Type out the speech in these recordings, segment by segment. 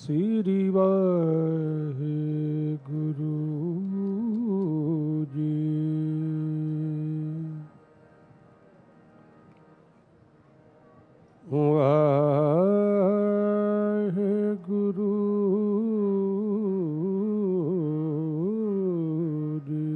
ਸ੍ਰੀ ਵਾਹਿਗੁਰੂ ਜੀ। ਵਾਹਿਗੁਰੂ ਜੀ।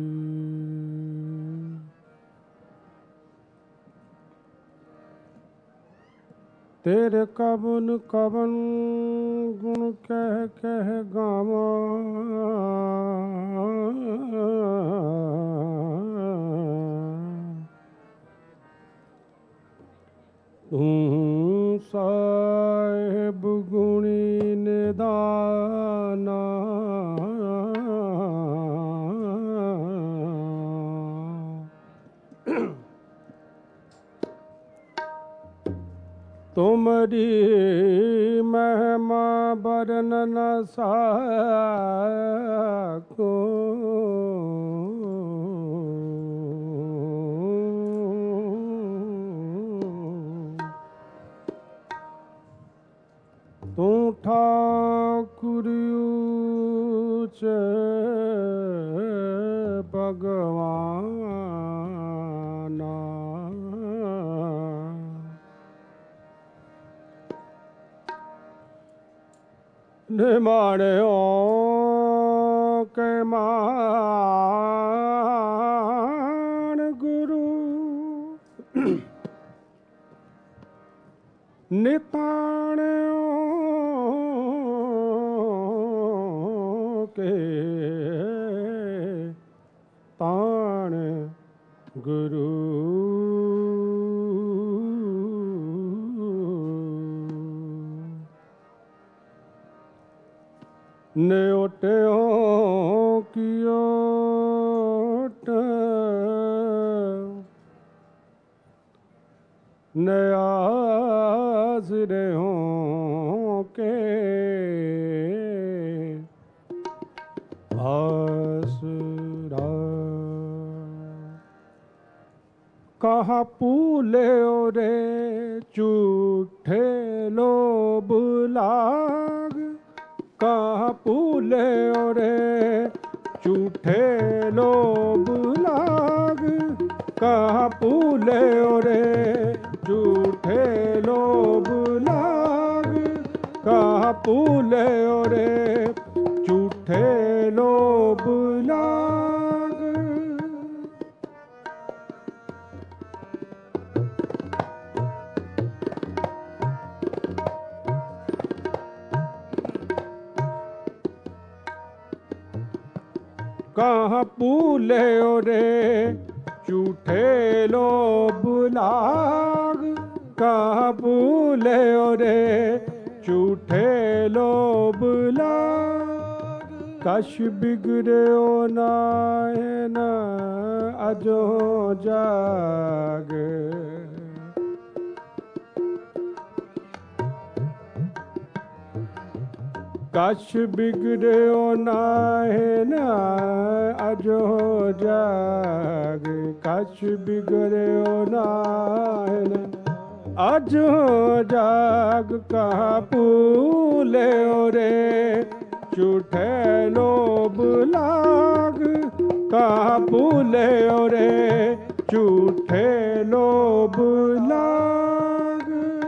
ਤੇਰੇ ਕਵਨ ਕਵਨ ਗੁਣ ਕਹਿ ਕਹਿ ਗਾਵਾਂ, ਤੂੰ ਸਾਹਿਬ ਗੁਣੀ ਨਿਦਾਨਾ। ਤੁਮਰੀ ਮਹਿਮਾ ਬਰਨ ਨ ਸਾਕੋ, ਤੂੰ ਠਾਕੁਰ ਊਚ ਭਗਵਾਨਾ। ਨਿਮਾਣਿਓ ਕੇ ਮਾਣ ਗੁਰੂ, ਨਿਤਾਣਿਓ ਕੇ ਤਾਣ ਗੁਰੂ। ਨਿਓਟਿਓ ਕੀ ਓਟ, ਨਿਆਜ਼ਰਿਓ ਕੇ ਆਸਰਾ। ਕਹਾ ਭੂਲਿਓ ਰੇ ਝੂਠੇ ਲੋਭ ਲਾਗ, ਕਹਾ ਭੂਲਿਓ ਰੇ ਝੂਠੇ ਲੋਭ ਲਾਗ, ਕਹਾ ਭੂਲਿਓ ਰੇ ਝੂਠੇ ਲੋਭ ਲਾਗ, ਕਹਾ ਭੂਲਿਓ ਰੇ ਝੂਠੇ ਲੋਭ ਲਾਗ। ਕਹਾਂ ਭੂਲਿਓ ਰੇ ਝੂਠੇ ਲੋਭ ਲਾਗ, ਕਹਾਂ ਭੂਲਿਓ ਰੇ ਝੂਠੇ ਲੋਭ ਲਾਗ। ਕਛ ਬਿਗੜਿਓ ਨਾਇਨ ਅਜੋ ਜਾਗ, ਕਛ ਬਿਗੜਿਓ ਨਾਇਨ ਅਜੋ ਜਾਗ, ਕਛ ਬਿਗੜਿਓ ਨਾਇਨ ਅਜੋ ਜਾਗ। ਕਹਾ ਭੂਲਿਓ ਰੇ ਝੂਠੇ ਲੋਭ ਲਾਗ, ਕਹਾ ਭੂਲਿਓ ਰੇ ਝੂਠੇ ਲੋਭ ਲਾਗ।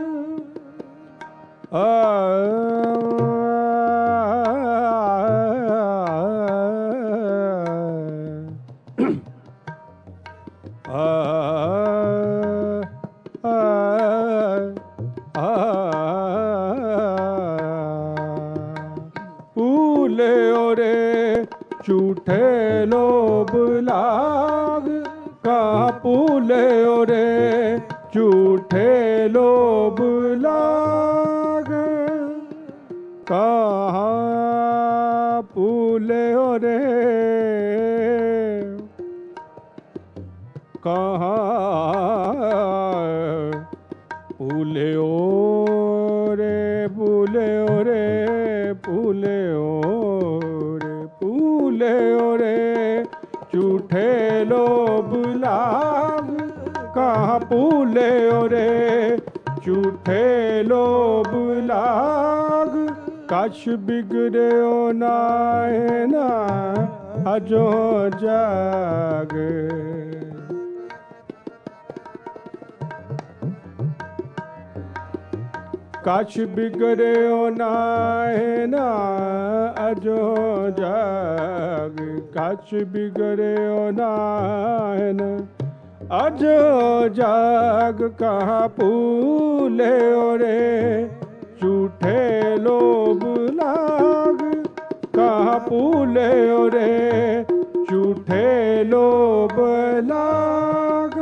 ਭੂਲਿਓ ਰੇ ਝੂਠੇ ਲੋਭ ਲਾਗ, ਕਹਾਂ ਭੂਲਿਓ ਰੇ ਝੂਠੇ ਲੋਭ ਲਾਗ। ਕਹਾਂ ਭੂਲਿਓ ਰੇ, ਕਹਾਂ ਭੂਲਿਓ ਰੇ, ਭੂਲਿਓ ਰੇ, ਭੂਲਿਓ ਰੇ, ਭੂਲਿਓ ਰੇ ਝੂਠੇ ਲੋਭ ਲਾਗ, ਕਹਾਂ ਭੂਲਿਓ ਰੇ ਝੂਠੇ ਲੋਭ ਲਾਗ, कछ बिगड़ो नाहे ना अजो जाग। कछ बिगड़ो नाहे ना अजो जाग। कछ बिगड़ो नाहे ना अजो जाग। कहाँ भूले रे झूठे लोभ लाग। कहाँ भूले रे झूठे लोभ लाग।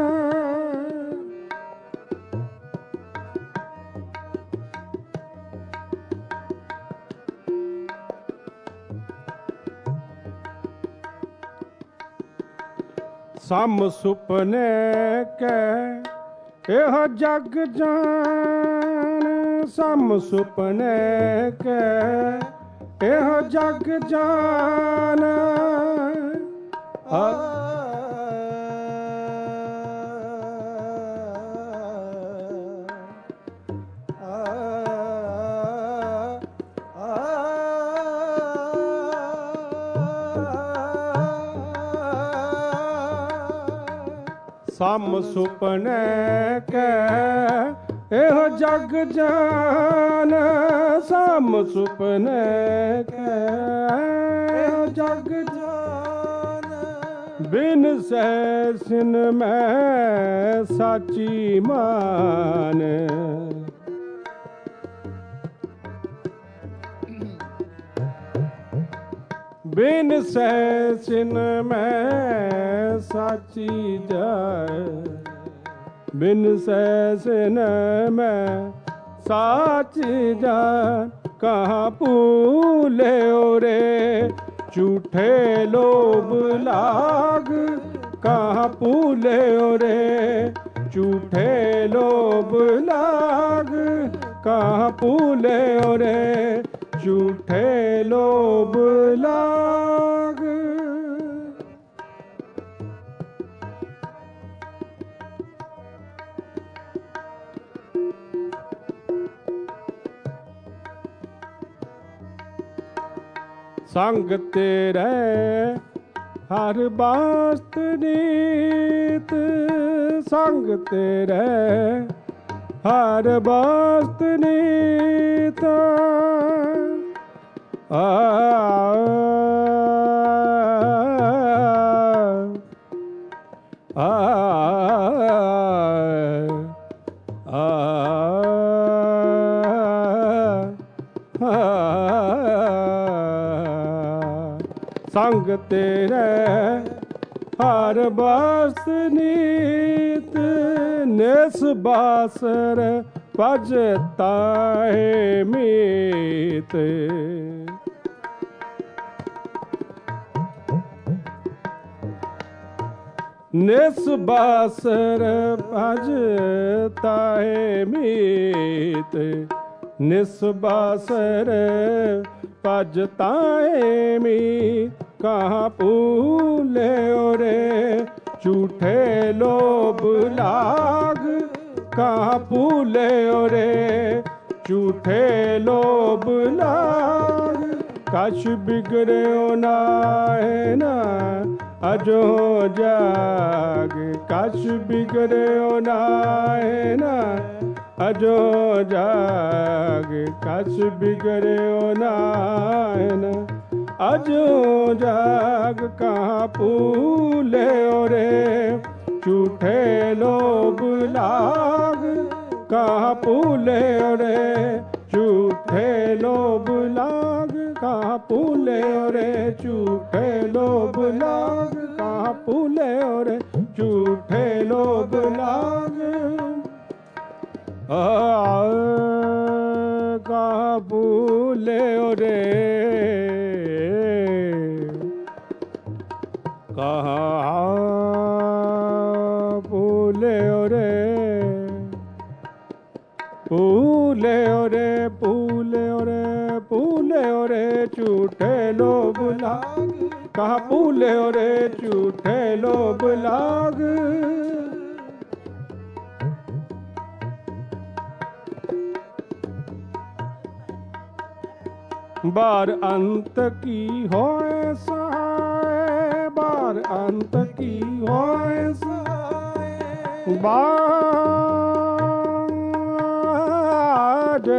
सम सुपने के एह जग जान। सम सुपने के एह जग जान। सम सुपने के एह जग जान। सम सुपने के एह जग जान। बिन सहसिन में साची मान। बिन सहसिन में साची जाए। बिन सहसिन में साची जाए। कहाँ भूले रे झूठे लोभ लाग। कहाँ भूले रे झूठे लोभ लाग। कहाँ भूले रे झूठे लोभ लाग। संग तेरे हर बास्त नीत। संग तेरे हर बास्त नीत। आ संग तेरे हर बास नीत। निस बासर भजताए मीत। निस बासर भजताए मीत। निस बासर भजताए मीत। कहाँ भूले रे झूठे लोभ लाग। कहाँ भूले रे झूठे लोभ लाग। कछ बिगड़ो नाहे ना अजो जाग। कछ बिगड़ो नाहे ना अजो जाग। कछ बिगड़ो नाहे ना अजो जाग। कहाँ भूले रे झूठे लोभ लाग। कहाँ भूले रे झूठे लोभ लाग। कहाँ भूले रे झूठे लोभ लाग। कहाँ भूले रे झूठे लोभ लाग। कहाँ भूले रे कहाँ भूले रे भूले रे भूले रे भूले रे झूठे लोभ लाग। कहाँ भूले रे झूठे लोभ लाग। बार अंत की होए सहाय, बार अंत की होए सहाय, बाज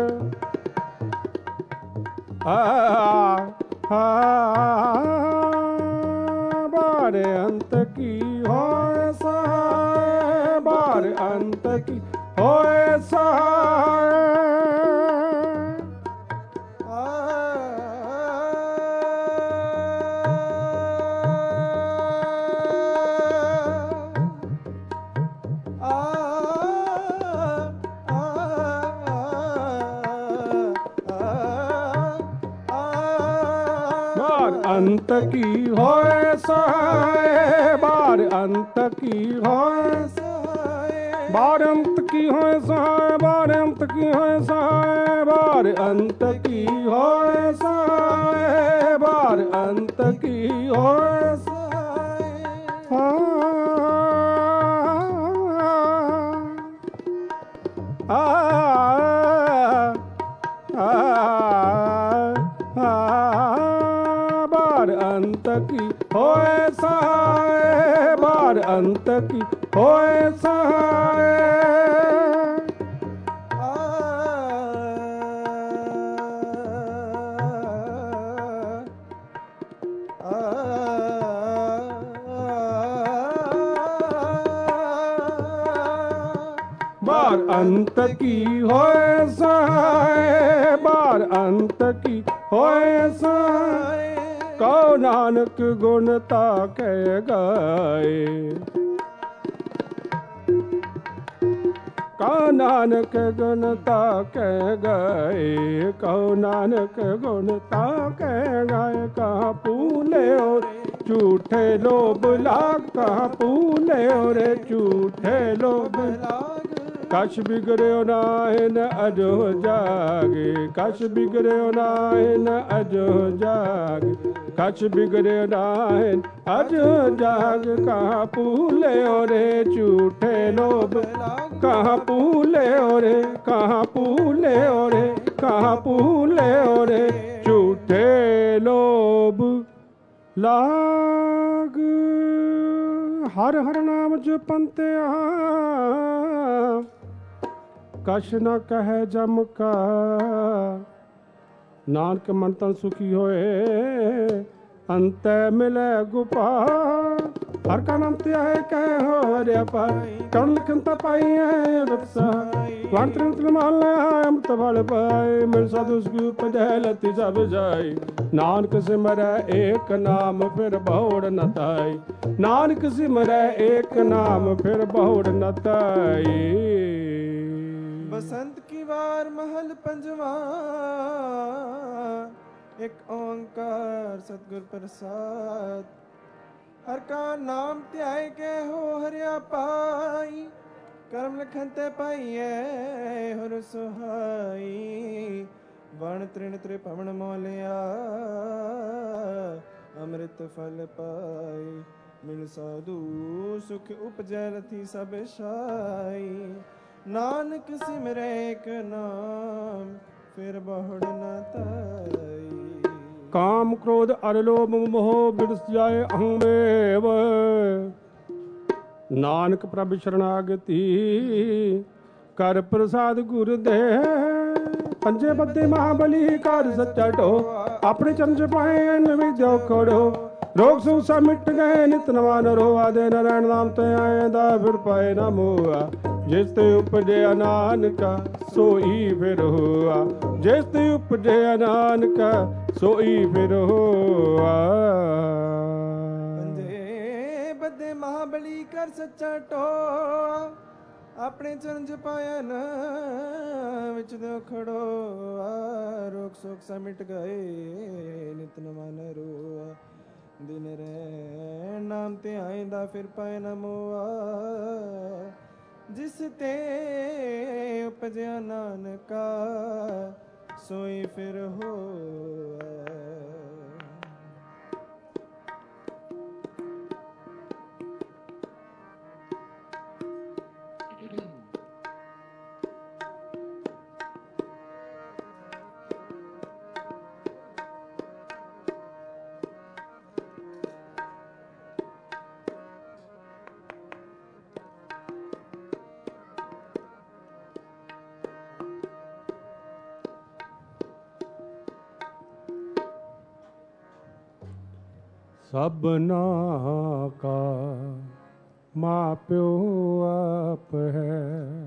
बार अंत की होए सहाय, बार अंत की होए सहाय। अंत की होए सहाय, बार अंत की होए सहाय, बार अंत की होए सहाय, बार अंत की होए सहाय, बार अंत की होए सहाय, बार अंत की होए बार अंत की होए सहाय, बार अंत की होए सहाय। बार अंत की होए सहाय, बार अंत की होए सहाय। कहो नानक गुण ताके गाए, कहो नानक गुण ताके गाए, कहो नानक गुण ताके गाए। कहाँ पूले और झूठे लोभ लाग, कहाँ पूले और झूठे लोभ लाग। कछ बिगड़ो नाहि न अजो जागे, कछ बिगड़ो नाहि न अजो जागे, कछ बिगड़ो नाहि अजो जाग। कहाँ पूले ओरे झूठे लोभ, कहाँ पूले ओरे, कहाँ पूले ओरे, कहाँ पूले ओरे झूठे लोभ लाग। हर हर नाम जपंते कछ न कहे जम का, नानक मन तन सुखी होए अंत मिले गोपाल। हर का नाम त्याय कहे हो हरिया पाई, कर्ण लिखन तपाई है रक्षा। वन त्रिन त्रिमाल अमृत फल पाए, मिल साधु सुख जय लती सब जाई। नानक सिमरै एक नाम फिर बहुड़ न ताई, नानक सिमरै एक नाम फिर बहुड़ न ताई। बसंत की वार महल पंजवा, एक ओंकार सतगुर प्रसाद। हर का नाम त्याय के हो हरिया पाई, कर्म लखन ते पाइए हर सुहाई। वण तृण त्रिभुवन मोलिया, अमृत फल पाई। मिल साधु सुख उपजै रथी सब शाई। नानक सिमरै एक नाम फिर बहुड़ न ताई। काम क्रोध अर लोभ मोह बिरस जाए अहंदेव, नानक प्रभ शरणागति कर प्रसाद गुरुदेव। पंजे बद्दे महाबली कर सच्चा ढो, अपने चरण पाए विद्या खोड़ो। रोग सुख सब मिट गए नित नवा नरो, आदे नारायण नाम ते आए दा फिर पाए न मोआ। जिस ते उपजे नानका सोई फिर होआ, जिस ते उपजे नानका सोई फिर होआ। पंजे बद्दे महाबली कर सच्चा ढो, अपने चरण पाया न विच दो खड़ो। रोग शोक सा मिट गए नित नवा रोआ। दिन रै नाम ते आइंदा फिर पाए न मोआ। जिस ते उपजया नानका सोई फिर होआ। ਸਭਨਾ ਕਾ ਮਾਂ ਪਿਓ ਆਪ ਹੈ,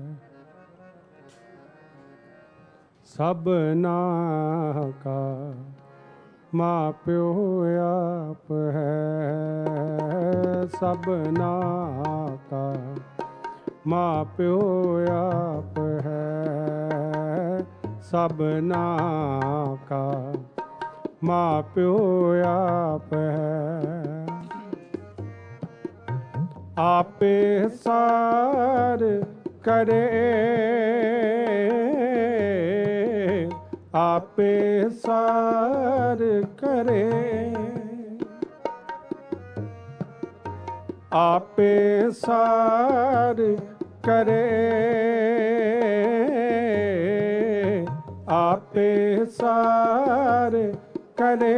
ਸਭਨਾ ਕਾ ਮਾਂ ਪਿਓ ਆਪ ਹੈ, ਸਭਨਾ ਕਾ ਮਾਂ ਪਿਓ ਆਪ ਹੈ, ਸਭਨਾ ਕਾ ਮਾਂ ਪਿਓ ਆਪ ਹੈ। ਆਪੇ ਸਾਰ ਕਰੇ, ਆਪੇ ਸਾਰ ਕਰੇ, ਆਪੇ ਸਾਰ ਕਰੇ, ਆਪੇ ਸਾਰ ਕਰੇ,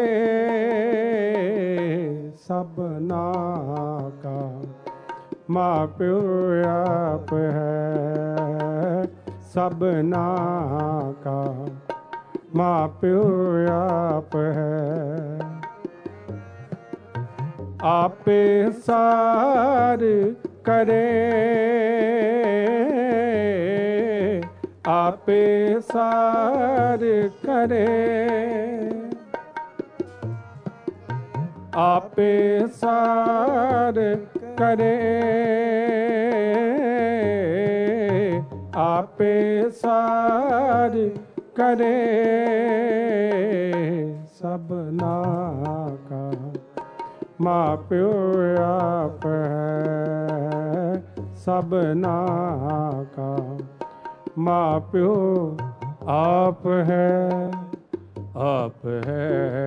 ਸਭਨਾ ਕਾ ਮਾਂ ਪਿਓ ਆਪ ਹੈ, ਸਭਨਾ ਕਾ ਮਾਂ ਪਿਓ ਆਪ ਹੈ। ਆਪੇ ਸਾਰ ਕਰੇ, ਆਪੇ ਸਾਰ ਕਰੇ, ਆਪੇ ਸਾਰ ਕਰੇ, ਆਪੇ ਸਾਰ ਕਰੇ, ਸਭਨਾ ਕਾ ਮਾਂ ਪਿਓ ਆਪ ਹੈ, ਸਭਨਾ ਕਾ ਮਾਂ ਪਿਓ ਆਪ ਹੈ, ਆਪ ਹੈ।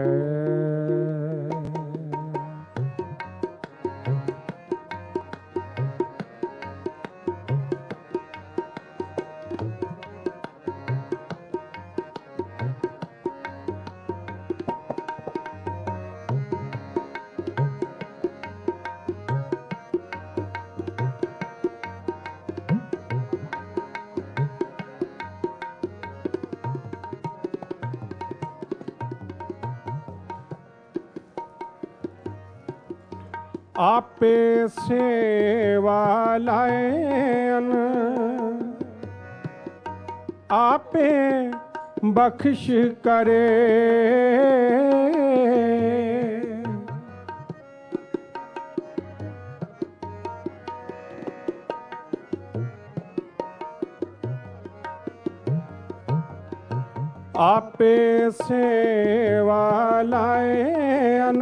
ਆਪੇ ਸੇਵਾ ਲਾਇਨ, ਆਪੇ ਬਖਸ਼ ਕਰੇ, ਆਪੇ ਸੇਵਾ ਲਾਇਨ,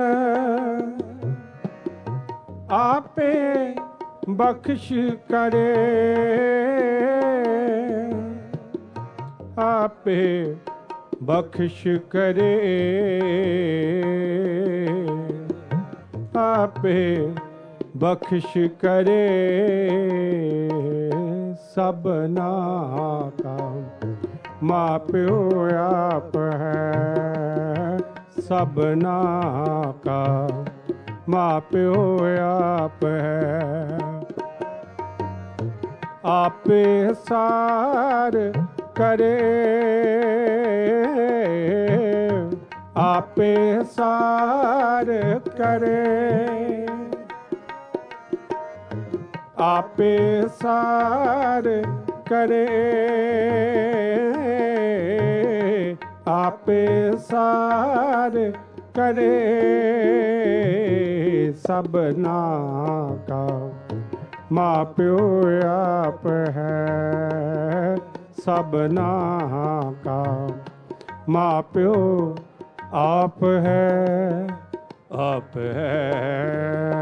ਆਪੇ ਬਖਸ਼ ਕਰੇ, ਆਪੇ ਬਖਸ਼ ਕਰੇ, ਆਪੇ ਬਖਸ਼ ਕਰੇ, ਸਭਨਾ ਕਾ ਮਾਂ ਪਿਓ ਆਪ ਹੈ, ਸਭਨਾ ਕਾ ਮਾਂ ਪਿਓ ਆਪ ਹੈ। ਆਪੇ ਸਾਰ ਕਰੇ, ਆਪੇ ਸਾਰ ਕਰੇ, ਆਪੇ ਸਾਰ ਕਰੇ, ਆਪੇ ਸਾਰ ਕਰੇ, ਸਭਨਾ ਕਾ ਮਾਂ ਪਿਓ ਆਪ ਹੈ, ਸਭਨਾ ਕਾ ਮਾਂ ਪਿਓ ਆਪ ਹੈ, ਆਪ ਹੈ।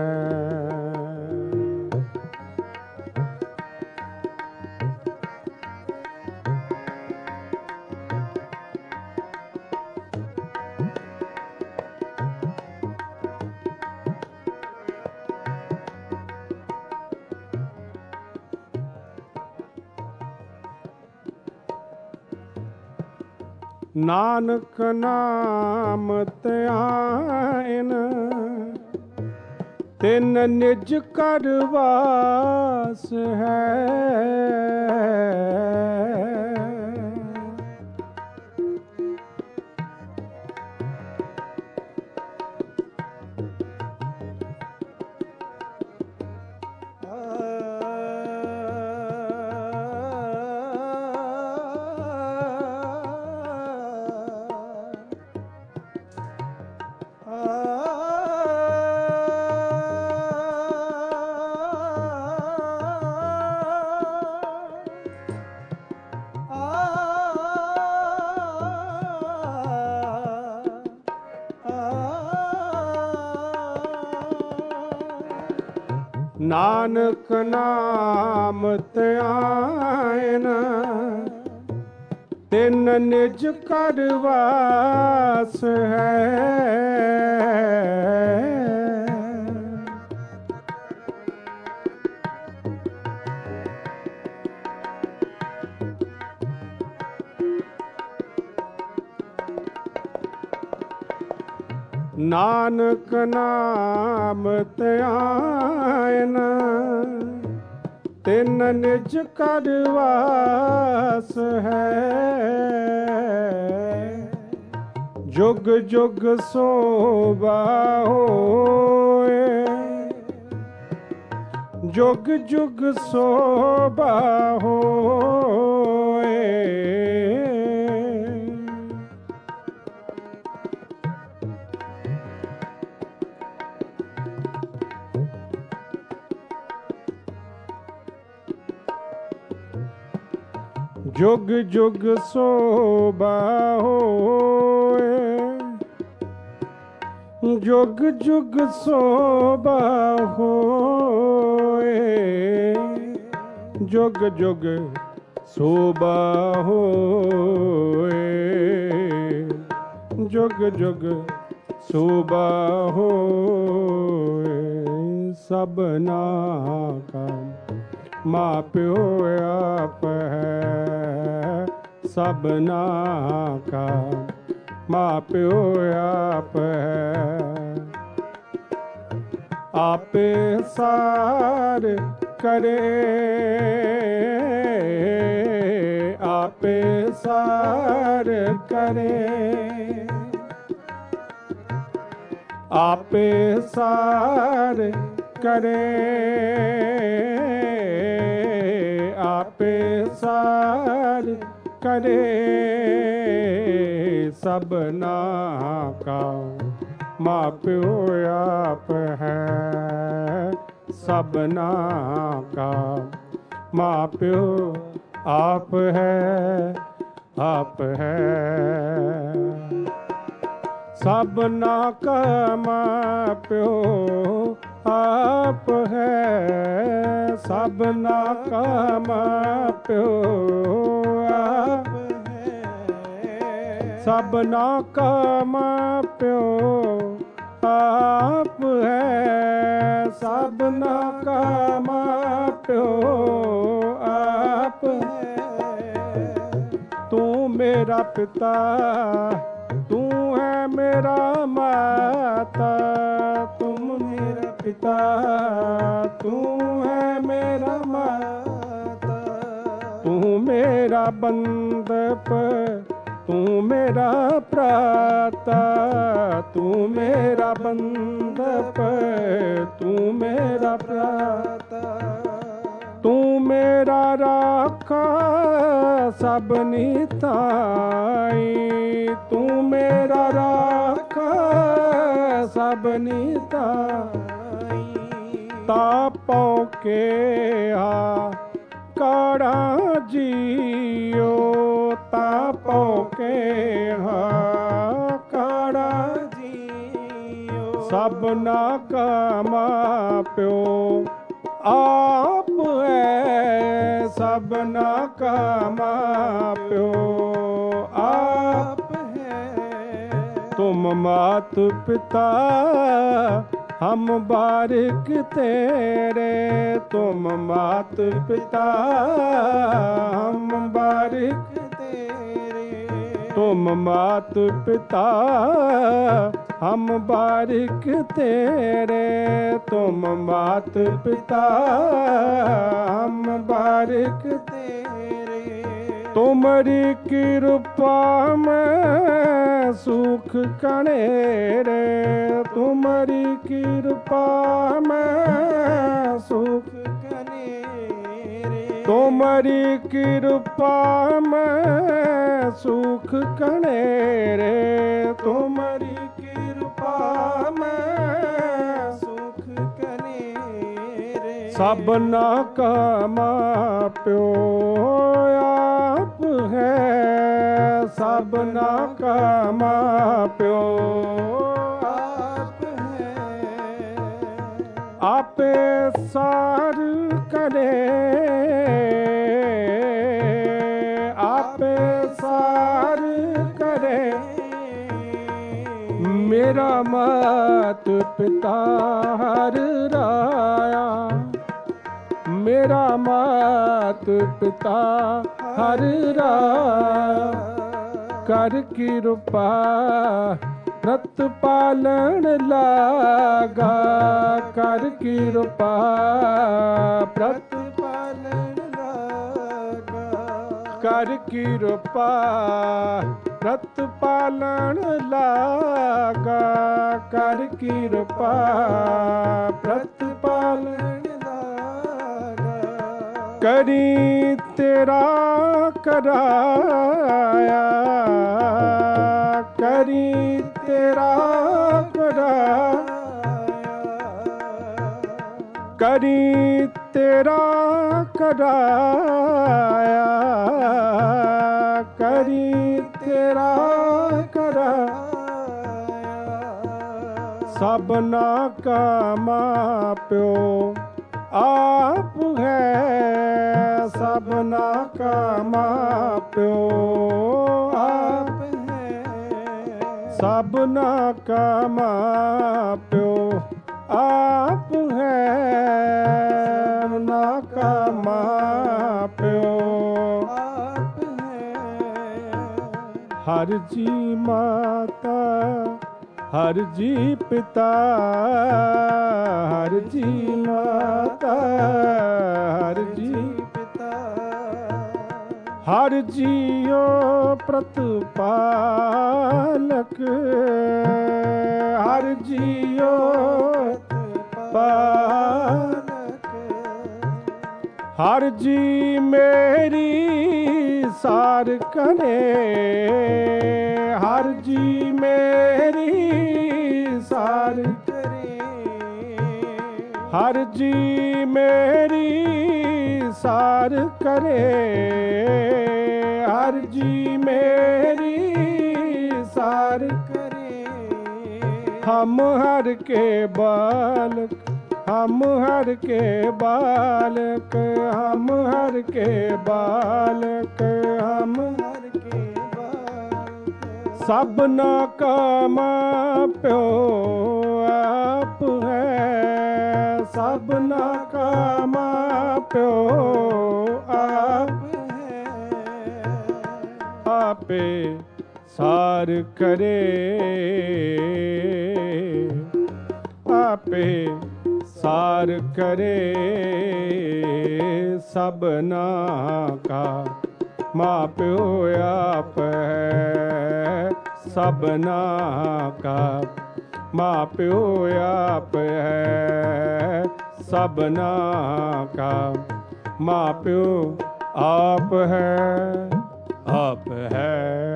ਨਾਨਕ ਨਾਮ ਧਿਆਇਨ, ਤਿਨ ਨਿਜ ਕਰ ਵਾਸ ਹੈ, ਨਾਨਕ ਨਾਮ ਧਿਆਇਨ ਤਿਨ ਨਿਜ ਕਰ ਵਾਸ ਹੈ। ਨਾਨਕ ਨਾਮ ਧਿਆਇਨ ਤਿਨ ਨਿਜ ਕਰ ਵਾਸ ਹੈ। ਜੁਗ ਜੁਗ ਸੋਭਾ ਹੋਏ, ਜੁਗ ਜੁਗ ਸੋਭਾ ਹੋਏ। ਜੁਗ ਜੁਗ ਸੋਭਾ ਹੋਏ, ਜੁਗ ਜੁਗ ਸੋਭਾ ਹੋਏ। ਜੁਗ ਜੁਗ ਸੋਭਾ ਹੋਏ, ਜੁਗ ਜੁਗ ਸੋਭਾ ਹੋਏ। ਸਭਨਾ ਕਾ ਮਾਂ ਪਿਓ ਆਪ ਹੈ, ਸਭਨਾ ਕਾ ਮਾਂ ਪਿਓ ਆਪ ਹੈ। ਆਪੇ ਸਾਰ ਕਰੇ, ਆਪੇ ਸਾਰ ਕਰੇ, ਆਪੇ ਸਾਰ ਕਰੇ, ਆਪੇ ਸਾਰ ਕਰੇ। ਸਭਨਾ ਕਾ ਮਾਂ ਪਿਓ ਆਪ ਹੈ, ਸਭਨਾ ਕਾ ਮਾਂ ਪਿਓ ਆਪ ਹੈ, ਆਪ ਹੈ। ਸਭਨਾ ਕਾ ਮਾਂ ਪਿਓ ਆਪ ਹੈ, ਸਭਨਾ ਕਾ ਮਾਂ ਪਿਓ ਆਪ ਹੈ। ਸਭਨਾ ਕਾ ਮਾਂ ਪਿਓ ਆਪ ਹੈ, ਸਭਨਾ ਕਾ ਮਾਂ ਪਿਓ ਆਪ ਹੈ। ਤੂੰ ਮੇਰਾ ਪਿਤਾ, ਤੂੰ ਹੈ ਮੇਰਾ ਮਾਤਾ, तुम मेरा पिता, तू है मेरा माता। तू मेरा बंदप, तू मेरा प्राता, तू मेरा बंदप, तू मेरा प्राता। तू मेरा राखा सबनी ताई, तू मेरा राखा सबनी ताई। तापो के आ काड़ा जियो, तापो के आ काड़ा जियो। सबना का मां प्यो आप है, सबना का मां प्यो आप है। तुम मात पिता हम बारिक तेरे, तुम मात पिता हम बारिक तेरे। तुम मात पिता हम बारिक तेरे, तुम मात पिता हम बारिक तेरे। तुमरी कृपा में सुख कनेरे, तुमरी कृपा में सुख कनेरे। तुमरी कृपा में सुख कनेरे, तुमरी कृपा में सुख कनेरे। सबना का मां प्यो आप है, सबना का मां प्यो आप है। आप आपे सार करे, आपे सार करे, मेरा मात पिता हर राया, मेरा मात पिता हर राया। कर कृपा प्रतिपालन लागा, कर कृपा प्रतिपालन लागा, कर कृपा प्रतिपालन लागा, कर कृपा प्रतिपालन लागा। करी तेरा कराया, करी तेरा कराया, करी तेरा कराया, करी तेरा कराया। सबना का मां प्यो आप है, सबना का मां प्यो आप है, सबना का मां प्यो आप है, सबना का मां प्यो आप है। हर जी माता हर जी पिता, हर जी माता हर जी पिता, हर जियो प्रतिपालक, हर जियो पालक। हर जी मेरी सार करे, हर जी मेरी सार करे, हर जी मेरी सार करे, हर जी मेरी सार करे। हम हर के बालक, हम हर के बालक, हम हर के बालक, हम हर के बालक। सबना का मां प्यो आप है, सबना का मां प्यो आप है। आपे सार करे, आपे सार करे, सबना का मां प्यो आप है, सबना का मां प्यो आप है, सबना का मां प्यो आप है, आप है।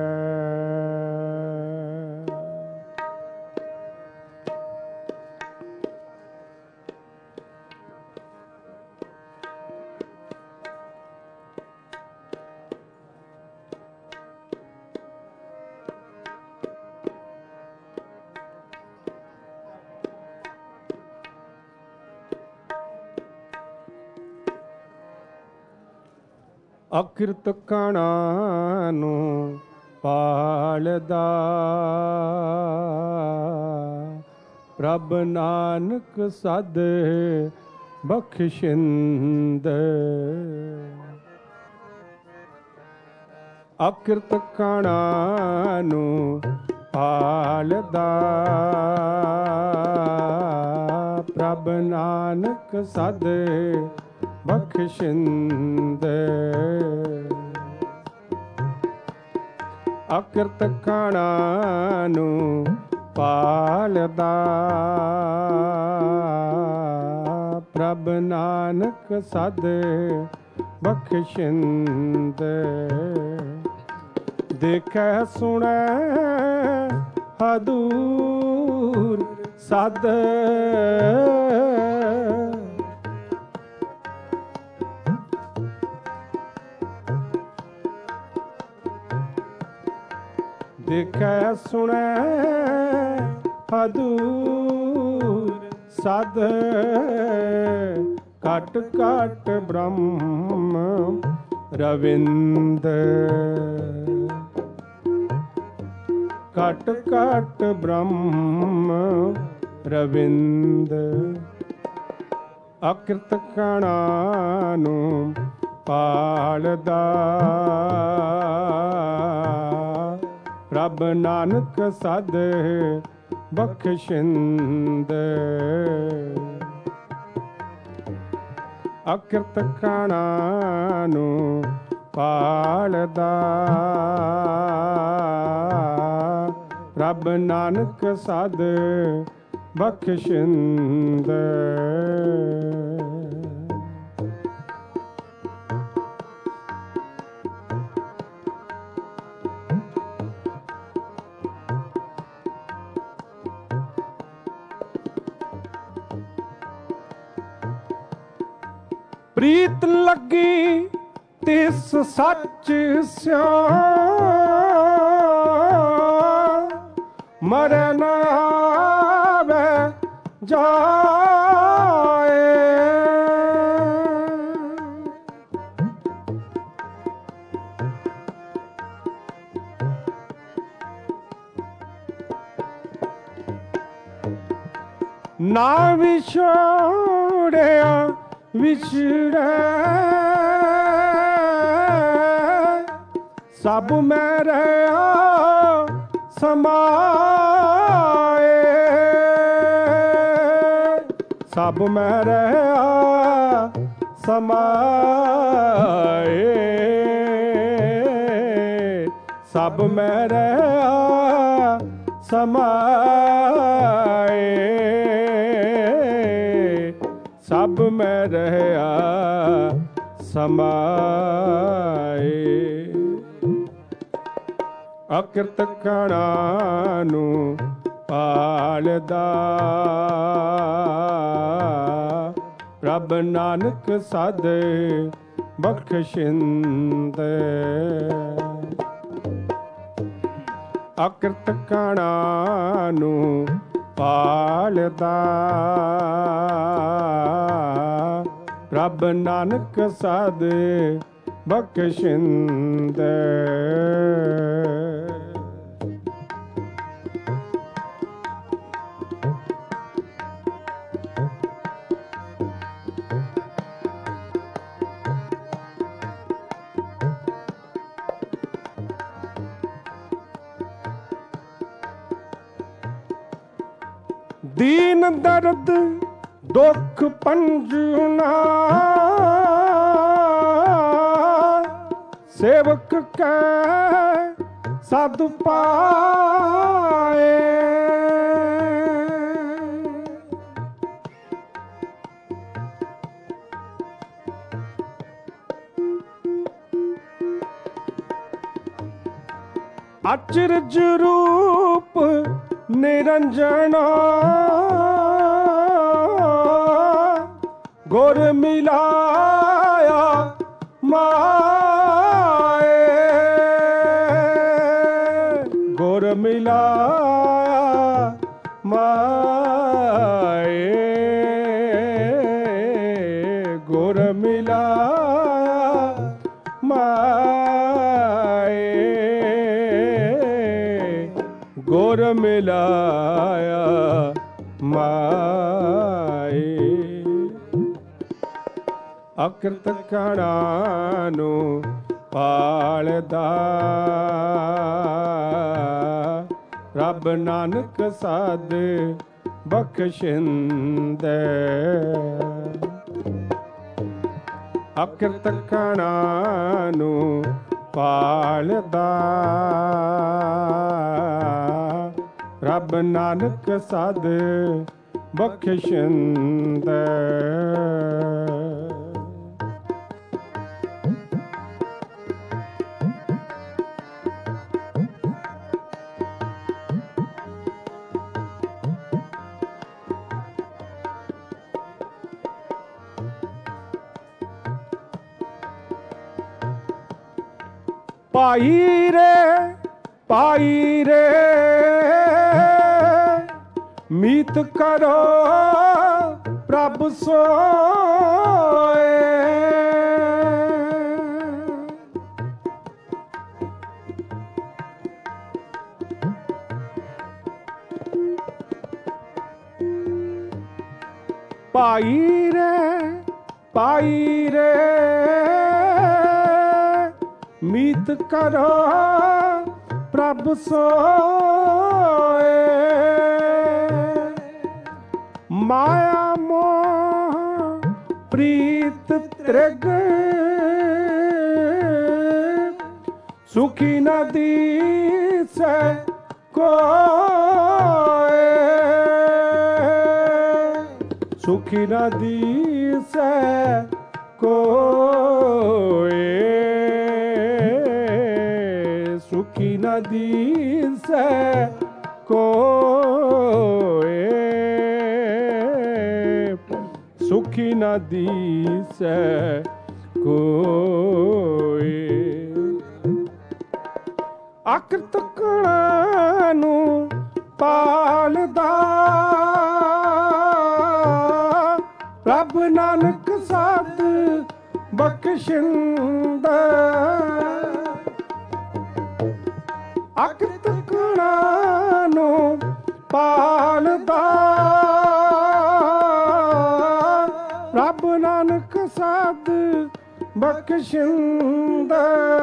ਅਕਿਰਤ ਕਣਾਂ ਨੂੰ ਪਾਲਦਾ, ਪ੍ਰਭ ਨਾਨਕ ਸਦ ਬਖਸ਼ਿੰਦ। ਅਕਿਰਤ ਕਣਾਂ ਨੂੰ ਪਾਲਦਾ, ਪ੍ਰਭ ਨਾਨਕ ਸਦ ਬਖਸ਼ਿੰਦ। ਅਕਿਰਤ ਕਣਾਂ ਨੂੰ ਪਾਲਦਾ, ਪ੍ਰਭ ਨਾਨਕ ਸਦ ਬਖਸ਼ਿੰਦ। ਦੇਖੈ ਸੁਣੈ ਹਦੂਰ ਸਦ, ਦੇਖੈ ਸੁਣੈ ਹਦੂਰ ਸਦ ਘਟ ਘਟ ਬ੍ਰਹਮ ਰਵਿੰਦ ਘਟ ਘਟ ਬ੍ਰਹਮ ਰਵਿੰਦ ਅਕਿਰਤ ਕਣਾ ਨੂੰ ਪਾਲਦਾ ਰੱਬ ਨਾਨਕ ਸਦ ਬਖਸ਼ਿੰਦ ਅਕਿਰਤ ਕਣਾ ਨੂੰ ਪਾਲਦਾ ਰੱਬ ਨਾਨਕ ਸਦ ਬਖਸ਼ਿੰਦ ਪ੍ਰੀਤ ਲੱਗੀ ਤਿਸ ਸੱਚ ਸਿਓ ਮਰੈ ਨ ਆਵੈ ਜਾਏ ਨਾ ਵਿਛੋੜਿਆ ਵਿਛੜੈ ਸਭ ਮੈਂ ਰਹਿਆ ਸਮਾਏ ਸਭ ਮੈਂ ਰਹਿਆ ਸਮਾਏ ਸਭ ਮੈਂ ਰਹਿਆ ਸਮਾਏ ਸਭ ਮੈਂ ਰਹਿਆ ਸਮਾਏ ਅਕਿਰਤ ਕਣਾ ਨੂੰ ਪਾਲਦਾ ਰੱਬ ਨਾਨਕ ਸਦ ਬਖਸ਼ਿੰਦ ਅਕਿਰਤ ਕਣਾ ਨੂੰ ਪਾਲਦਾ ਰੱਬ ਨਾਨਕ ਸਦ ਬਖਸ਼ਿੰਦ ਦੀਨ ਦਰਦ ਦੁੱਖ ਪੰਜੁਨਾ ਸੇਵਕ ਕੈ ਸਦ ਪਾਏ ਅਚਰਜ ਰੂਪ ਨਿਰੰਜਨਾ ਗੁਰ ਮਿਲਾਇਆ ਮਾਏ ਗੁਰ ਮਿਲਾਇਆ ਮਾਏ ਗੁਰ ਮਿਲਾਇਆ ਮਾਏ ਗੁਰ ਮਿਲਾਇਆ ਮਾਏ ਅਕਿਰਤ ਕਣਾ ਨੂੰ ਪਾਲਦਾ ਰੱਬ ਨਾਨਕ ਸਦ ਬਖਸ਼ਿੰਦ ਅਕਿਰਤ ਕਣਾ ਨੂੰ ਪਾਲਦਾ ਰੱਬ ਨਾਨਕ ਸਦ ਬਖਸ਼ਿੰਦ ਪਾਈ ਰੇ ਮੀਤ ਕਰੋ ਪ੍ਰਭ ਸੋਏ। ਪਾਈ ਰੇ ਮੀਤ ਕਰੋ ਪ੍ਰਭ ਸੋਏ। ਮਾਇਆ ਮੋਹ ਪ੍ਰੀਤ ਤ੍ਰਿਗ ਸੁਖੀ ਨ ਦੀਸੈ ਕੋਇ। ਸੁਖੀ ਨ ਦੀਸੈ ਕੋਇ। ਸੁਖੀ ਨ ਦੀਸੈ ਕੋਇ। ਸੁਖੀ ਨ ਦੀਸੈ ਕੋਇ। ਆਕ੍ਰਿਤ ਕਣਾਂ ਨੂੰ ਪਾਲਦਾ ਪ੍ਰਭ ਨਾਨਕ ਸਾਧ ਬਖਸ਼ਿੰਦਾ। ਆਕ੍ਰਿਤ ਕਣਾਂ ਨੂੰ ਪਾਲਦਾ ਪ੍ਰਭ ਨਾਨਕ ਸਾਧ ਬਖਸ਼ਿੰਦਾ।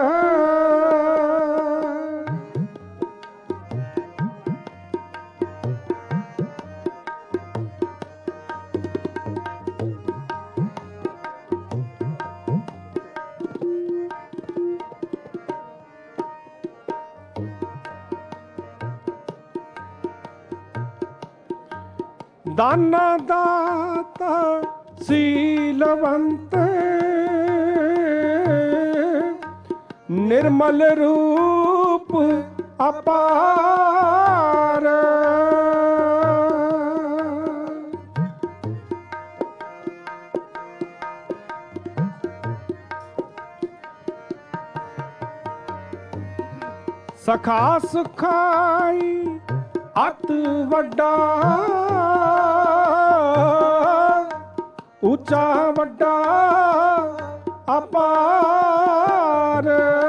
ਦਾਨਾ ਦਾਤਾ ਸੀਲਵੰਤ ਨਿਰਮਲ ਰੂਪ ਅਪਾਰ। ਸਖਾ ਸੁਖਾਈ ਅਤ ਵੱਡਾ ਉੱਚਾ ਵੱਡਾ ਅਪਾਰ।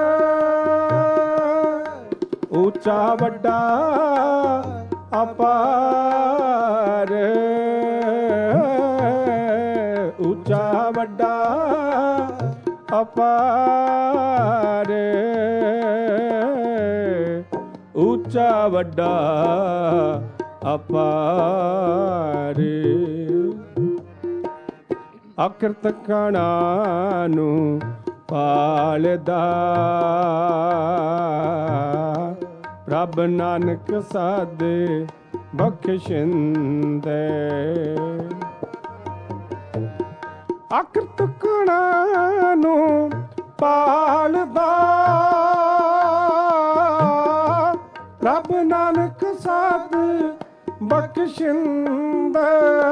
ਉੱਚਾ ਵੱਡਾ ਅਪਾਰ। ਉੱਚਾ ਵੱਡਾ ਅਪਾਰ। ਉੱਚਾ ਵੱਡਾ ਅਪਾਰ। ਆਕ੍ਰਿਤ ਕਣਾਂ ਨੂੰ ਪਾਲਦਾ ਪ੍ਰਭ ਨਾਨਕ ਸਾਧ ਬਖਸ਼ਿੰਦੇ। ਆਕ੍ਰਿਤ ਕਣਾਂ ਨੂੰ ਪਾਲਦਾ ਪ੍ਰਭ ਨਾਨਕ ਸਾਧ ਬਖਸ਼ਿੰਦਾ।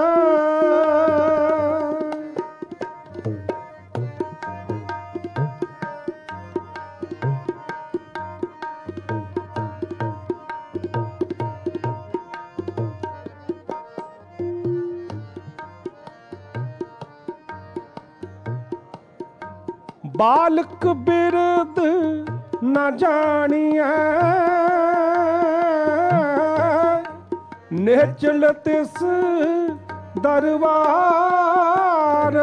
ਬਾਲਕ ਬਿਰਦ ਨ ਜਾਣੀਐ ਨਿਹਚਲ ਤਿਸ ਦਰਬਾਰ।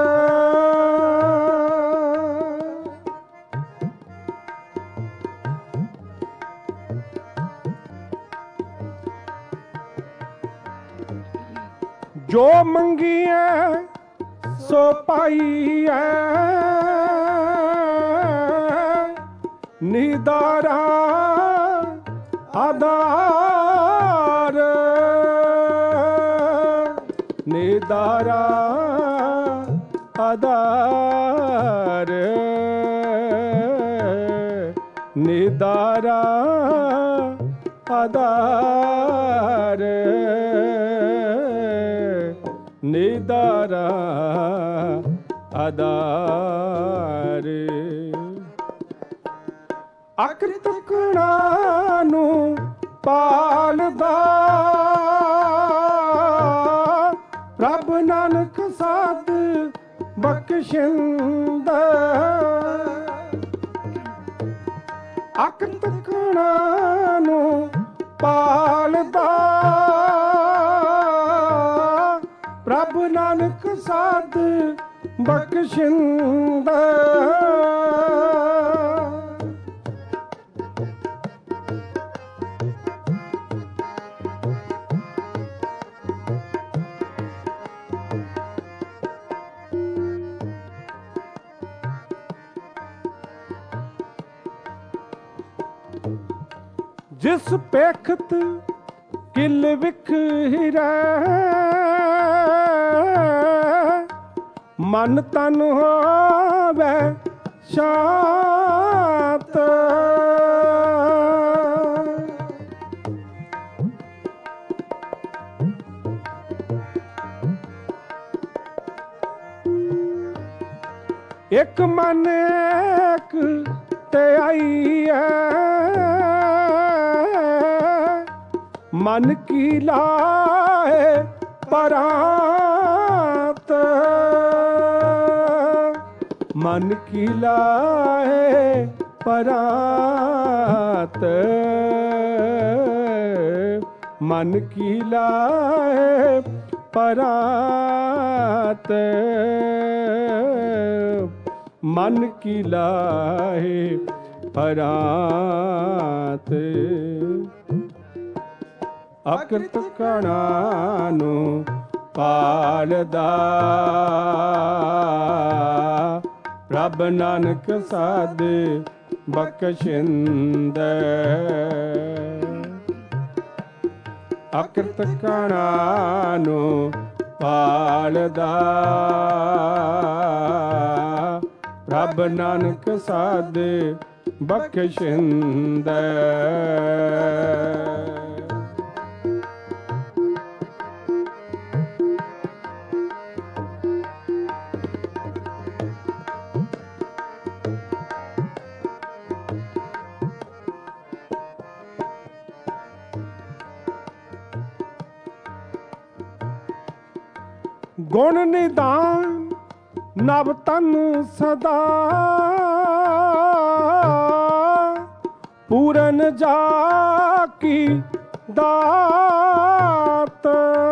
ਜੋ ਮੰਗੀਐ ਸੋ ਪਾਈਐ ਨਿਦਾਰਾ ਆਧਾਰ। ਨਿਦਾਰਾ ਆਧਾਰ। ਨਿਦਾਰਾ ਆਧਾਰ। ਨਿਦਾਰਾ ਆਧਾਰ। ਆਕ੍ਰਿਤ ਕਣਾਂ ਨੂੰ ਪਾਲਦਾ ਪ੍ਰਭ ਨਾਨਕ ਬਖਸ਼ਿੰਦਾ। ਅੱਖ ਤੱਕਣਾ ਨੂੰ ਪਾਲਦਾ ਪ੍ਰਭ ਨਾਨਕ ਸਾਧ ਬਖਸ਼ਿੰਦਾ। ਜਿਸ ਪੇਖਤ ਕਿਲ ਵਿਖ ਹੀਰਾ ਮਨ ਤਨ ਹੋਵੇ ਸ਼ਾਂਤ। ਇੱਕ ਮਨ ਇੱਕ ਧਿਆਈ ਮਨ ਕੀ ਲਾਏ ਪਰਾਤ। ਮਨ ਕੀ ਲਾਏ ਪਰਾਤ। ਮਨ ਕੀ ਲਾਏ ਪਰਾਤ। ਮਨ ਕੀ ਲਾਏ ਪਰਾਤ। ਅਕ੍ਰਿਤ ਕਣਾ ਨੂੰ ਪਾਲਦਾ ਪ੍ਰਭ ਨਾਨਕ ਸਾਧ ਬਖਸ਼ਿੰਦਾ। ਅਕ੍ਰਿਤ ਕਣਾ ਨੂੰ ਪਾਲਦਾ ਪ੍ਰਭ ਨਾਨਕ ਸਾਧ ਬਖਸ਼ਿੰਦਾ। ਗੁਣ ਨਿਦਾਨ ਨਵ ਤਨ ਸਦਾ ਪੂਰਨ ਜਾ ਕੀ ਦਾਤ।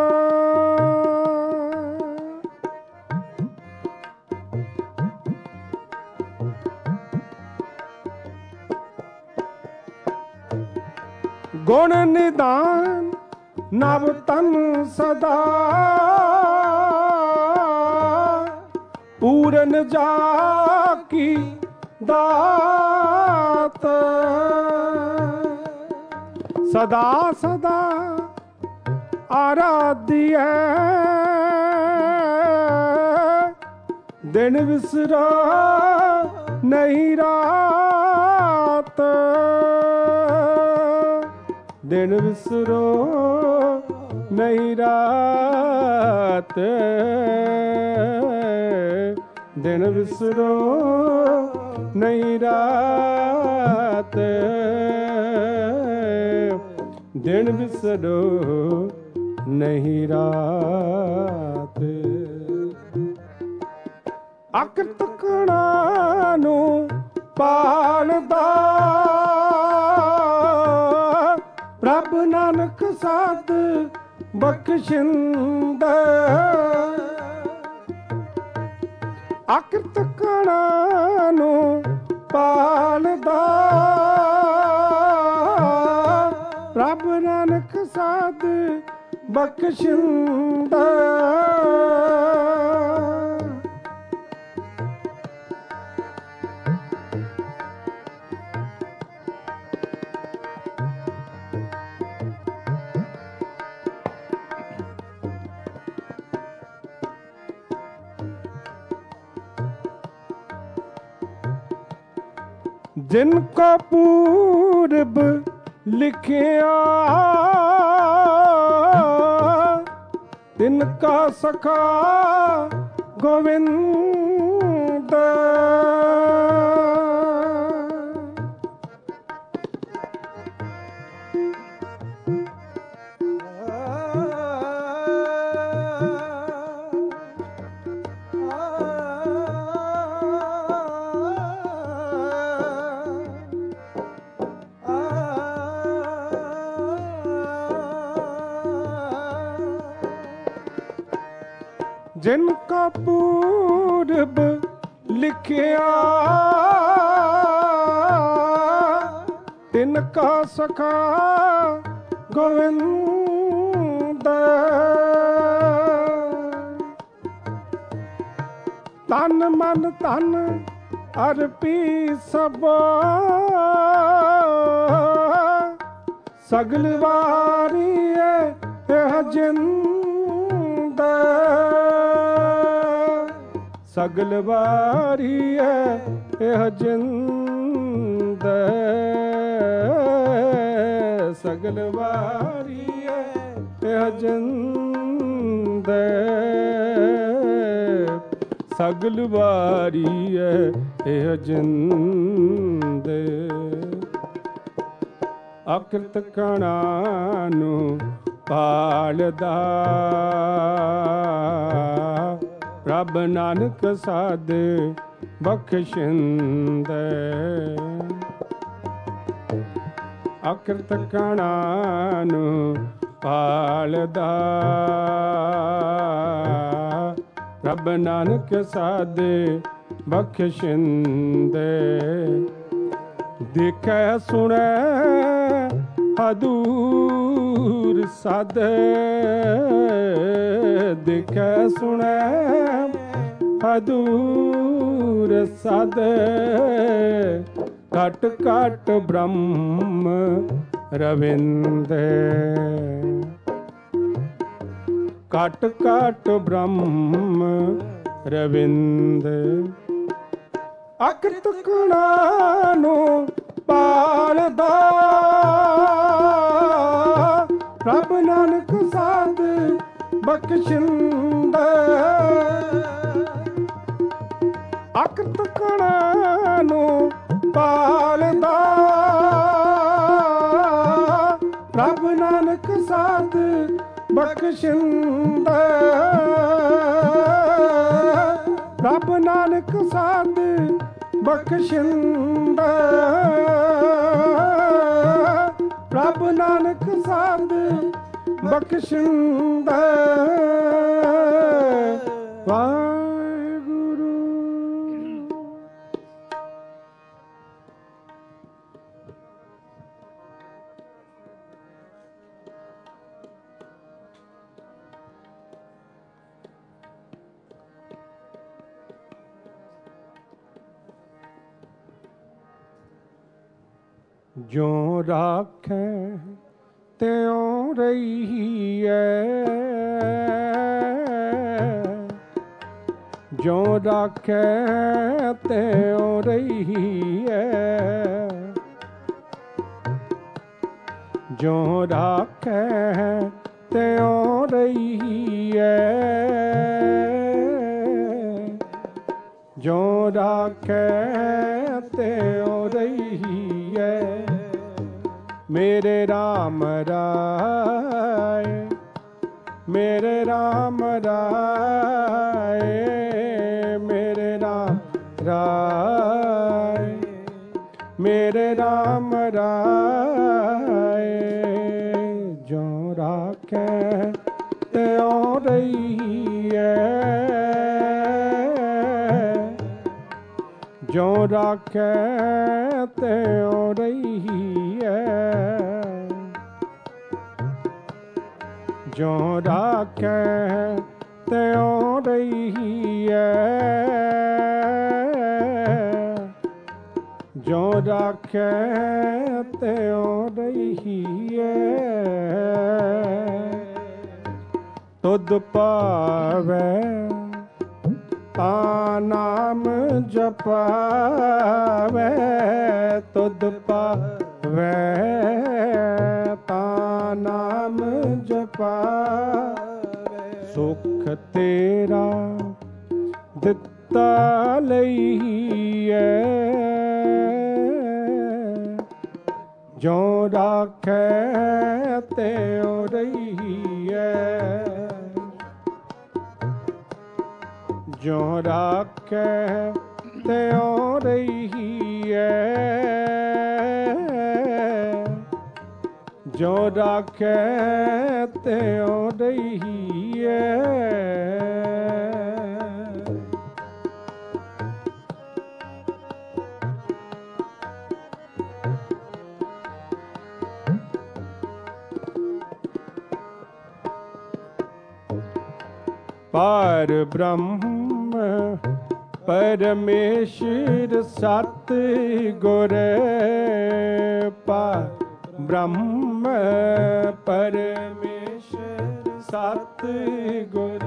ਗੁਣ ਨਿਦਾਨ ਨਵ ਤਨ ਸਦਾ ਪੂਰਨ ਜਾ ਕੀ ਦਾਤ। ਸਦਾ ਸਦਾ ਆਰਾਧਿਐ ਦਿਨ ਵਿਸਰਾ ਨਹੀਂ ਰਾਤ। ਦਿਨ ਵਿਸਰੋ ਨਹੀਂ ਰਾਤ। ਦਿਨ ਵਿਸਰੋ ਨਹੀਂ ਰਾਤ। ਦਿਨ ਵਿਸਰੋ ਨਹੀਂ ਰਾਤ। ਅਕ੍ਰਿਤ ਕਣਾ ਨੂੰ ਪਾਲਦਾ ਪ੍ਰਭ ਨਾਨਕ ਸਾਧ ਬਖਸ਼ਿੰਦਾ। ਅਕ੍ਰਿਤ ਕਣਾ ਨੂੰ ਪਾਲਦਾ ਪ੍ਰਭ ਨਾਨਕ ਸਾਧ ਬਖਸ਼ਿੰਦਾ। जिन को पूर्व लिखिया तिनका सखा गोविंद। जिन का पूरब लिखिया तिनका सखा गोविंद। तन मन तन अर्पी सब सगल वारी यह जिंद। सगल वारी यह जिंद। सगल वारी यह जिंद। सगल वारी यह जिंद। अकृत कणा नू पालदा रब नानक साध बख्शिंद। अकृत कणा नू पालदा रब नानक साध बख्शिंद। देखै सुनै हदूर सद। देखै सुनै हदूर सद। घट घट ब्रह्म रविंद। घट घट ब्रह्म रविंद। अकृत कणा नू पालदा रब नानक साध बख्शिंद। अकृत कणा नू पालदा रब नानक साध बख्शिंद। रब नानक साध बख्शिंद। रब नानक साध बख्शिंद। वाहिगुरु। ज्यों राखै त्यों रहिए। ज्यों राखै त्यों रहिए। ज्यों राखै त्यों रहिए। ज्यों राखै त्यों रहिए। मेरे राम राय। मेरे राम राय। मेरे राम राय। मेरे राम राय। ज्यों राखै त्यों रहिए। ज्यों राखै त्यों रहिए। ज्यों राखै त्यों रहिए। ज्यों राखै त्यों रहिए। तुध पावै ता नाम जपावै। तुध पावै ता नाम जपावै। सुख तेरा दिता लईए। ज्यों राखै त्यों रहिए। ज्यों राखै त्यों रहिए। ज्यों राखै त्यों रहिए। पार ब्रह्म परमेश्वर सत गुर पार ब्रह्म परमेश्वर सत गुर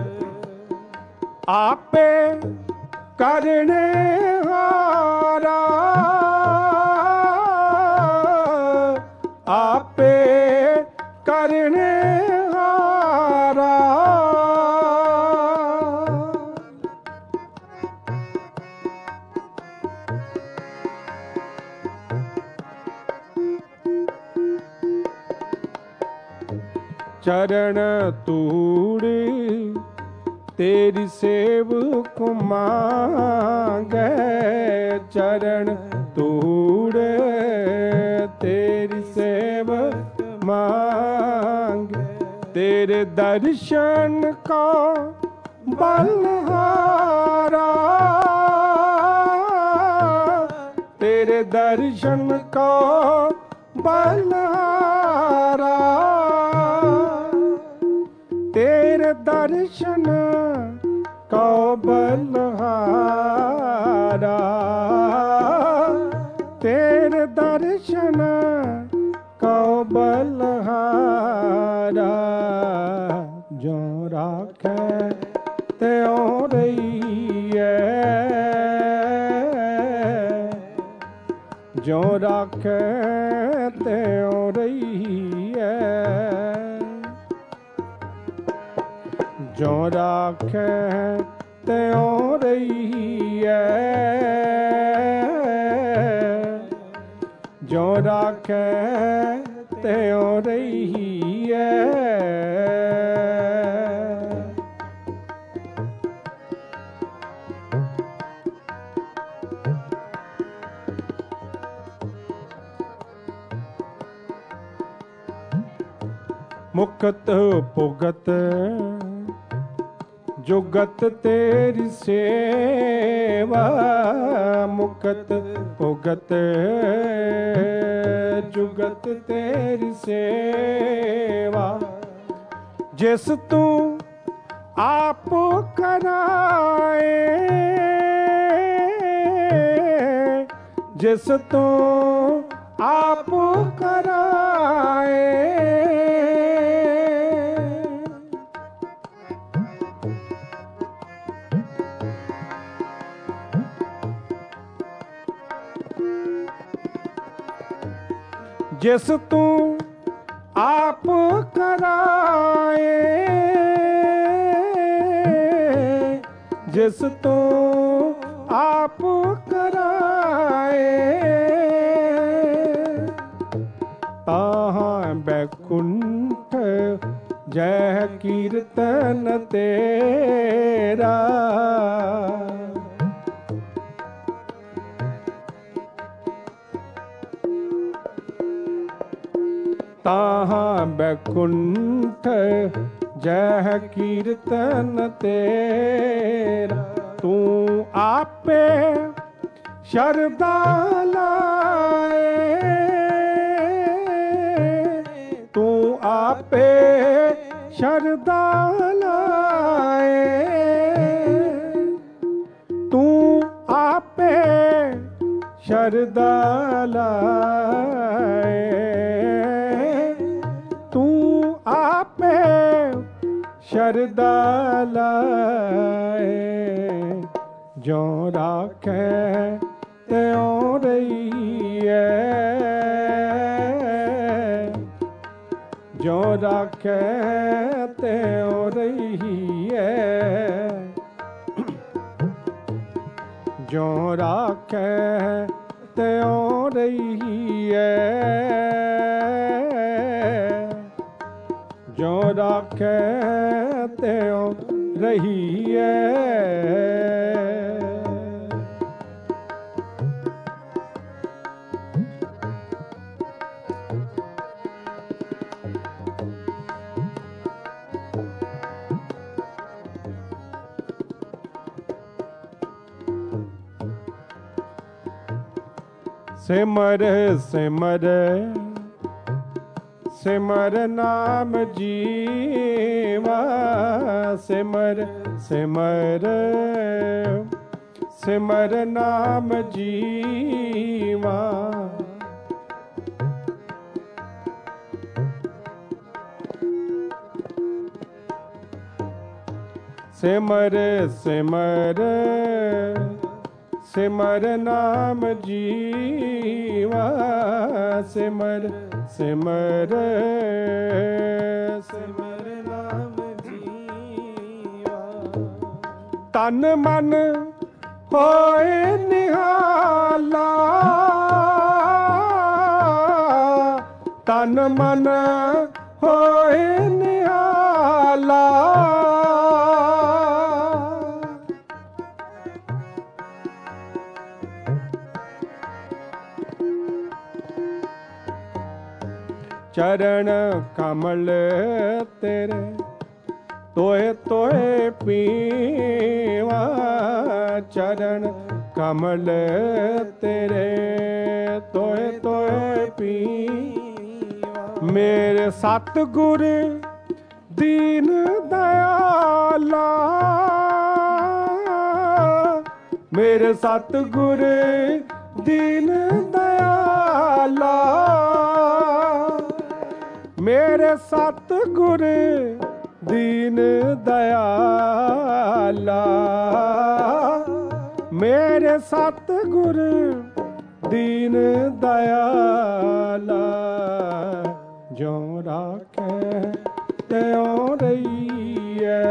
आपे करने हारा आपे करने हारा चरण तूड़े तेरी सेवक मांगे चरण तूड़े तेरी सेवक मांगे तेरे दर्शन का बलहारा तेरे दर्शन का बलहारा तेरे दर्शन को बलहारा तेरे दर्शन को बलहारा जो राखे त्यों रहिए जो राखे त्यों रहिए जो राखे त्यों रहिए जो राखे त्यों रहिए मुक्त भुगत जुगत तेरी सेवा मुक्त भुगत जुगत तेरी सेवा जिस तू आप कराए जिस तू आप कराए जिस तू आप कराए जिस तू आप कराए ताहां बैकुंठ जय कीर्तन तेरा ताहां बैकुंठ जय कीर्तन तेरा तू आपे शरदा लाए तू आपे शरदा लाए तू आपे शरदा लाए आपे शरदा लाए जो राखे त्यों रहिए जो राखे त्यों रहिए जो राखे त्यों रहिए जो राखे त्यों रहिए सिमर सिमर सिमर नाम जीवा सिमर सिमर सिमर नाम जीवा। सिमर सिमर सिमर नाम जीवा। सिमर सिमर सिमर नाम जीवा। तन मन होए निहाला, तन मन होए निहाला। चरण कमल तेरे तोए तोए पीवा। चरण कमल तेरे तोए तोए पीवा। मेरे सतगुर दीन दयाला, मेरे सतगुर दीन दयाला। मेरे सतगुर दीन दयाला। मेरे सतगुर दीन दयाला। जो राखे त्यों रहिए,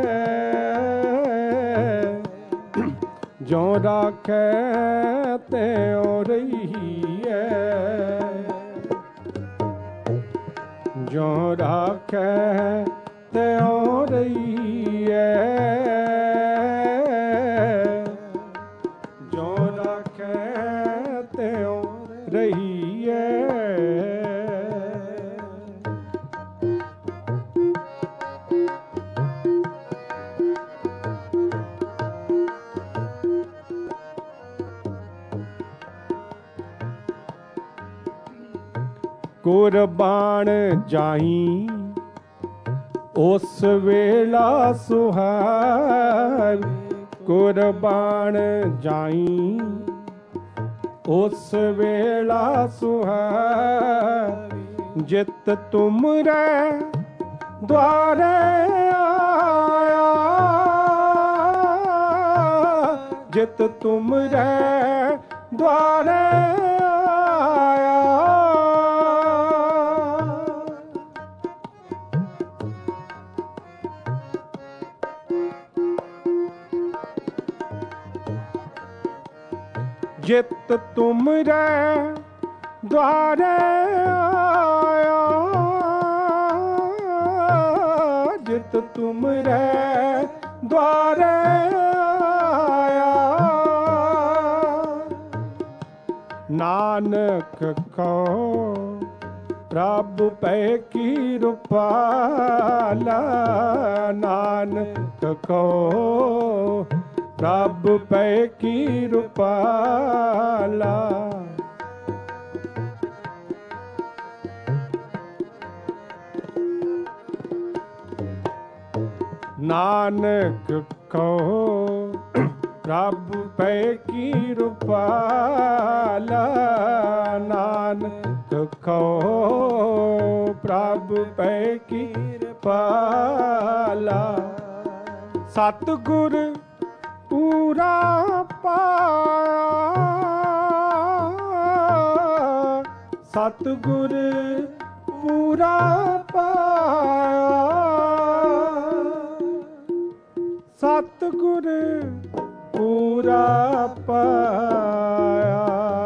जो राखे त्यों रहिए। जो राखे त्यों रहिए। जो राखे त्यों रहिए। कुर्बान जाई उस वेला सुहावी। कुर्बान जाई उस वेला सुहावी। जित तुमरे द्वारे आया, जित तुमरे द्वारे आया। जित तुमरे द्वारे आया, जित तुमरे द्वारे आया। नानक को प्रभु पै की रूपाला। नानक को प्रभु पै की रूपाला। नानक कहो प्रभु पै की रूपाला। नानक कहो प्रभु पै की रूपाला। सतगुर पूरा पाया, सतगुर पूरा पाया। सतगुर पूरा पाया,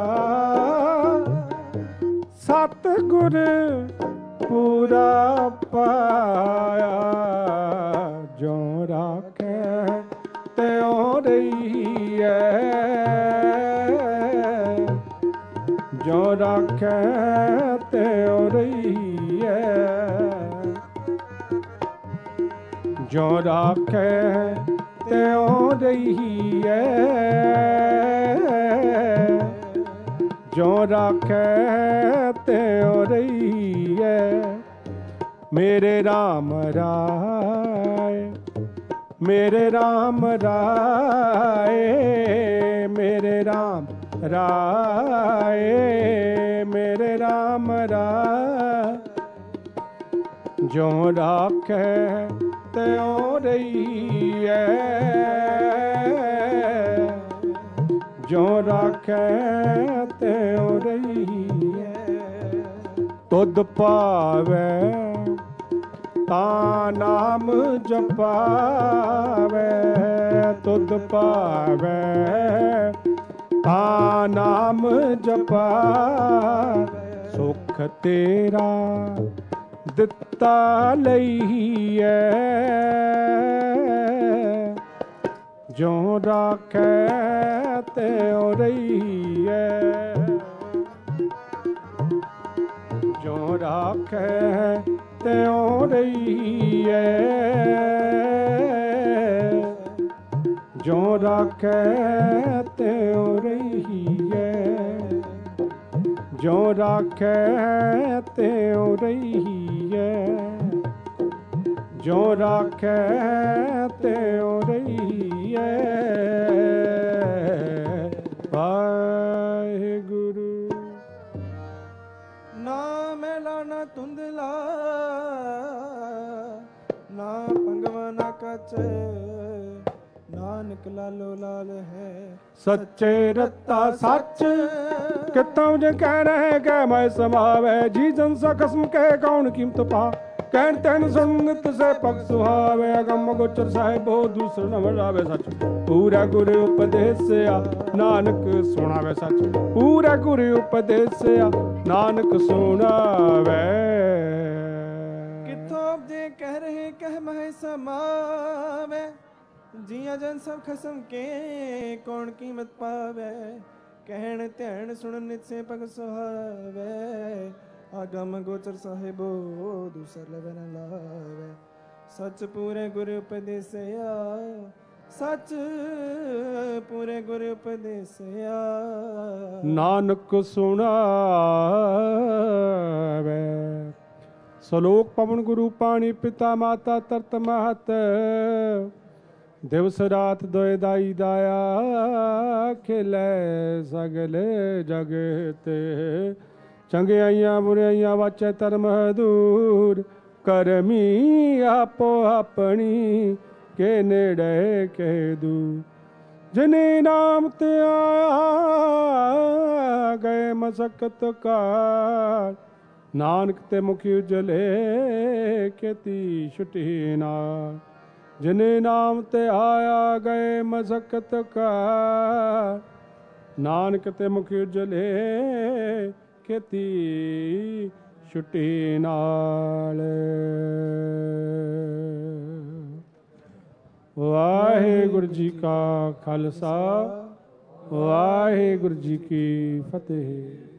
सतगुर पूरा पाया। जो राखे त्यों रहिए, जो राखे त्यों रहिए। जो राखे त्यों रहिए, जो राखे त्यों रहिए। मेरे राम राय, मेरे राम राए, मेरे राम राए, मेरे राम राए। जो राखे त्यों रहिए, जो राखे त्यों रहिए। तुध पावे ता नाम जपावे, तुध पावे ता नाम जपावे। सुख तेरा दिता लईए, जो राखे त्यों रहिए, जो राखे त्यों रहिए, जो राखे त्यों रहिए, जो राखे त्यों रहिए, जो राखे त्यों रहिए। वाहिगुरु। ना मैला ना धुंधला, ना पंगवा ना कच, नानक लालो लाल है। सच्चे रत्ता सच कितों जे कह रहे कह मैं समावे। जी जन सा कसम कह कौन कीमत पा, कहन तैन संगत से पग सुहावे। अगम गोचर साहिबो दूसर न मिलावे सच, पूरा गुरु उपदेश से आ नानक सुनावे सच, पूरा गुरु उपदेश से आ नानक सुनावे। किथों जे कह रहे कह मैं समावे, जिया जन सब खसम के कौन कीमत पावे। कहण ध्यान सुन नित से पग सुहावे। आगम गोचर साहिबो दूसर लवे न लावे। सच पूरे गुरु उपदेसिया, सच पूरे गुरु उपदेसिया। नानक सुनावे। सलोक पवन गुरु पाणी पिता माता तरत महत, दिवस रात दोए दाई दाया। खिलै सगल जगत, चंगियाइयां बुराइयां वाचै धर्म दूर। करमी आपो अपनी के नेड़े के दूर। जिने नाम ते आया गए मसकत काल, नानक ते मुखी उजले खेती छुटी नाल। जिने नाम ते आया गए मसकत का, नानक ते मुखी उजले खेती छुटी नाल। वाहिगुरु जी का खालसा, वाहिगुरु जी की फतेह।